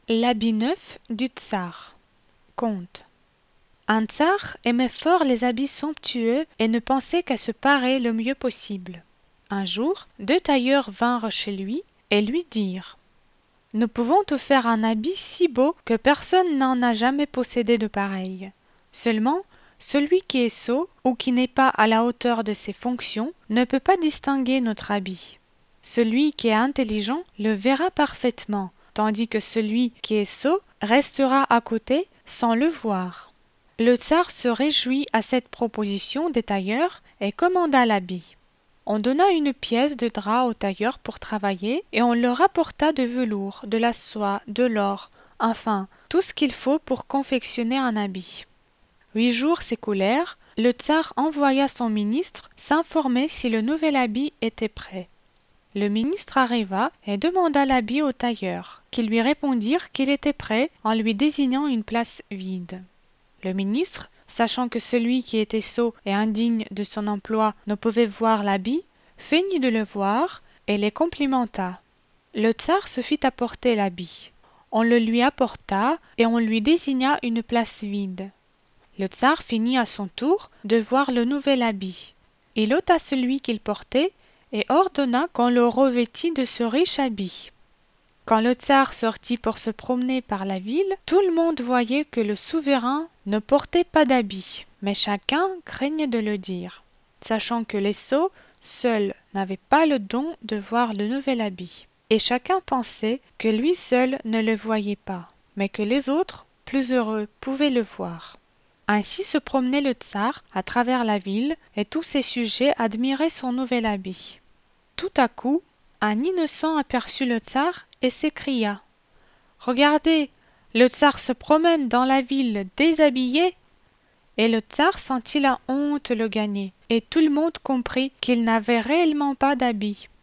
L'habit neuf du tsar. Conte. Un tsar aimait fort les habits somptueux et ne pensait qu'à se parer le mieux possible. Un jour, deux tailleurs vinrent chez lui et lui dirent: « Nous pouvons te faire un habit si beau que personne n'en a jamais possédé de pareil. Seulement, celui qui est sot ou qui n'est pas à la hauteur de ses fonctions ne peut pas distinguer notre habit. Celui qui est intelligent le verra parfaitement, tandis que celui qui est sot restera à côté sans le voir. » Le tsar se réjouit à cette proposition des tailleurs et commanda l'habit. On donna une pièce de drap au tailleur pour travailler et on leur apporta de velours, de la soie, de l'or, enfin tout ce qu'il faut pour confectionner un habit. 8 jours s'écoulèrent, le tsar envoya son ministre s'informer si le nouvel habit était prêt. Le ministre arriva et demanda l'habit au tailleur, qui lui répondirent qu'il était prêt en lui désignant une place vide. Le ministre, sachant que celui qui était sot et indigne de son emploi ne pouvait voir l'habit, feignit de le voir et les complimenta. Le tsar se fit apporter l'habit. On le lui apporta et on lui désigna une place vide. Le tsar finit à son tour de voir le nouvel habit. Il ôta celui qu'il portait et ordonna qu'on le revêtît de ce riche habit. Quand le tsar sortit pour se promener par la ville, tout le monde voyait que le souverain ne portait pas d'habit, mais chacun craignait de le dire, sachant que les sots seuls n'avaient pas le don de voir le nouvel habit, et chacun pensait que lui seul ne le voyait pas, mais que les autres, plus heureux, pouvaient le voir. Ainsi se promenait le tsar à travers la ville, et tous ses sujets admiraient son nouvel habit. Tout à coup, un innocent aperçut le tsar et s'écria: « Regardez, le tsar se promène dans la ville déshabillé !» Et le tsar sentit la honte le gagner, et tout le monde comprit qu'il n'avait réellement pas d'habit.